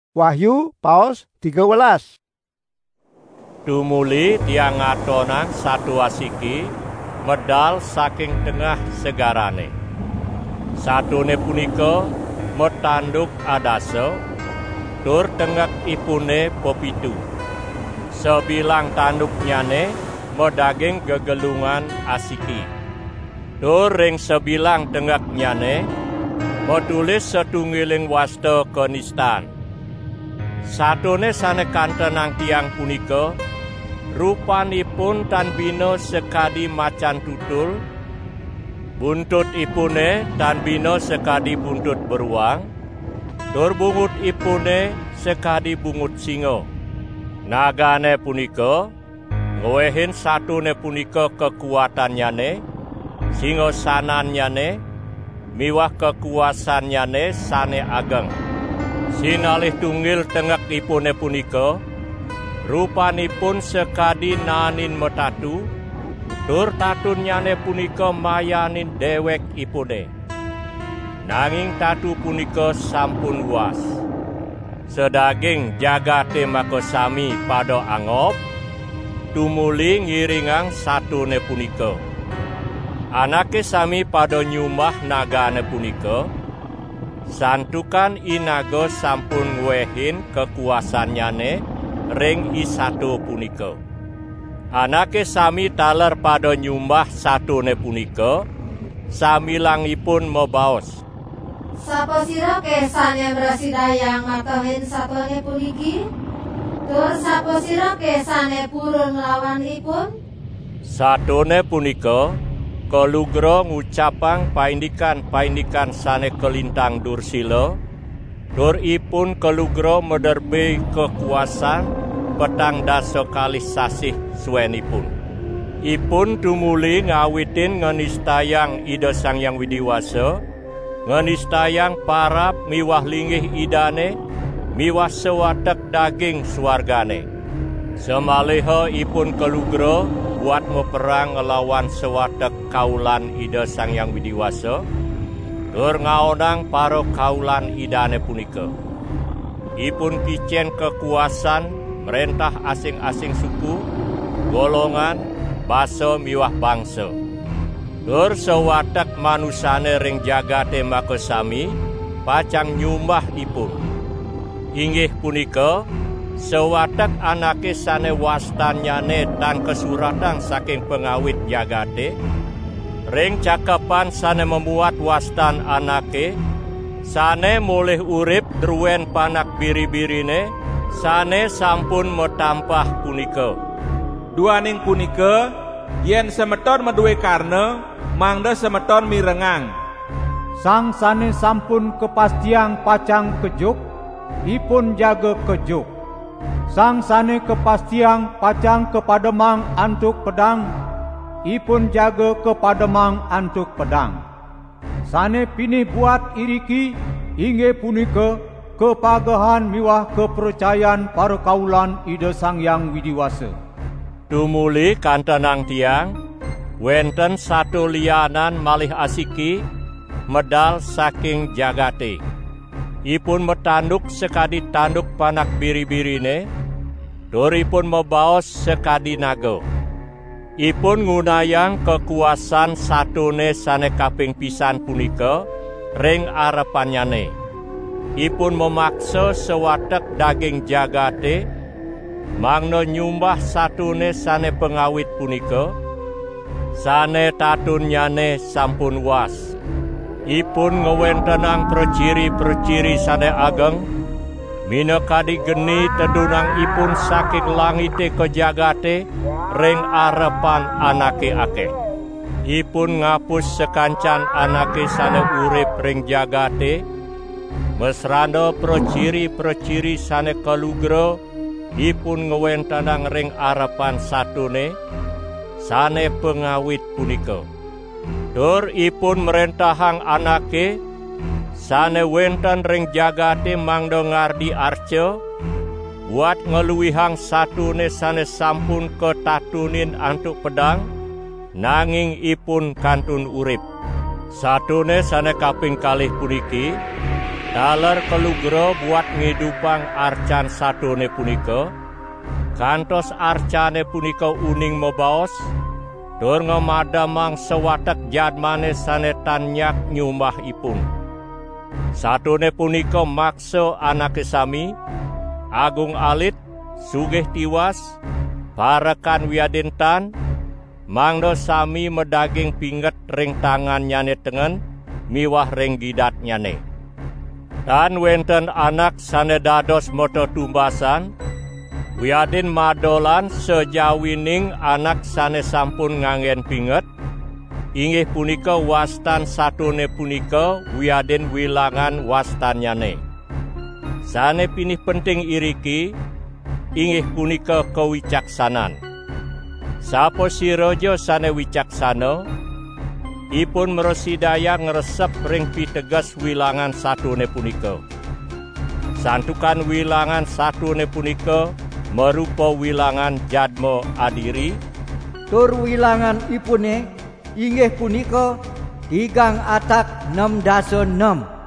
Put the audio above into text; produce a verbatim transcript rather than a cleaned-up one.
Wahyu paus tiga belas. Dumuli tiang ngatonan satu asiki medal saking tengah segarane. Satune punika metanduk adase, tur tengah ipune popitu. Sebilang tanduk nyane medaging gegelungan asiki. Tur ring sebilang tengah nyane metulis setunggiling wasta kenistan. Satune sane kantenang tiang punika rupanipun tan bina sekadi macan tutul, buntut ipune tan bina sekadi buntut beruang, tur bungut ipune sekadi bungut singa. Nagane punika ngwehin satune punika kekuatanyane, singosananyane, miwah kekuasanyane sane ageng. Sinalih tunggil tengek ipune punika rupanipun sekadi nanin metatu, tur tatunyane punika mayanin dewek ipune. Nanging tatu punika sampun was. Sedaging jagate makosami pada angop, tumuli ngiringang satune punika. Anake sami pada nyumbah nagane punika, santukan inaga sampun ngwehin kekuasanyane ring isatu punika. Anake sami taler pada nyumbah satune punika, samilangipun mebaos. Sapa sira kesane mrasidayang matohin satune puniki? Tur sapa sira kesane purun nglawanipun? Satune punika kalugra ngucapang paindikan-paindikan sane kelintang dursila, tur ipun kalugra mederbe kekuasaan petang dasa kalih sasih suwenipun. Ipun tumuli ngawitin ngenistayang Ida Sang Hyang Widiwasa, ngenistayang parab miwah linggih idane, miwah sewatek daging swargane. Semaliha ipun kalugra buat meperang ngelawan sewatek kaulan Ida Sang Hyang Widiwasa, tur ngaonang para kaulan idane punika. Ipun kicen kekuasaan merentah asing-asing suku, golongan, basa miwah bangsa. Tur sewatek manusane ring jagate makosami pacang nyumbah ipun. Inggih punika sewatek anake sane wastanyane tan kesuratan saking pengawit jagate, ring cakapan sane membuat wastan anake, sane mulih urip druwen panak biri-birine, sane sampun metampah punika. Duaning punika, yen semeton meduwe karna, mangda semeton mirengang. Sang sane sampun kepastiang pacang kejuk, ipun jaga kejuk. Sang sane kepastiang pacang kepademang antuk pedang, ipun jaga kepademang antuk pedang. Sane pinih buat iriki, inggih punika kepagahan miwah kepercayaan para kaulan Ida Sang Hyang Widiwasa. Tumuli kantenang tiang, wenten satu lianan malih asiki medal saking jagate. Ipun metanduk sekadi tanduk panak biri-birine, turipun mebaos sekadi naga. Ipun ngunayang kekuasaan satune sane kaping pisan punika ring arepanyane. Ipun memaksa sewatek daging jagate, mangno nyumbah satune sane pengawit punika, sane tatunyane sampun was. Ipun ngewentenang perciri-perciri sane ageng, minekadi geni tedunang ipun saking langite kejagate ring arepan anake akeh. Ipun ngapus sekancan anake sane urip ring jagate, mesrana perciri-perciri sane kalugra ipun ngewentenang ring arepan satune sane pengawit punika. Tur ipun merentahang anake sane wenten ring jagate mangdo ngardi arca, buat ngeluwihang satune sane sampun ketatunin antuk pedang, nanging ipun kantun urip. Satune sane kaping kalih puniki Daler kelugro buat ngidupang arcan satone punika, kantos arcane punika uning mebaos, tur ngamadamang sewatek jadmane sane tanyak nyumbah ipun. Satone punika maksa anake sami, agung alit, sugih tiwas, parekan wiadintan, mangdo sami medaging pinget ring tangan nyane tengen, miwah ring gidat nyane. Dan wenten anak sane dados moto tumbasan, wiadin madolan sejawining anak sane sampun ngangen pinget, inggih punika wastan satone punika wiadin wilangan wastanyane. Sane pinih penting iriki, inggih punika kewicaksanan. Sapa siraja sane wicaksana, ipun merosidaya ngresep ring piteges wilangan satone punika. Santukan wilangan satone punika merupa wilangan jadma adiri, tur wilangan ipune inggih punika tigang atak enam dasa enam.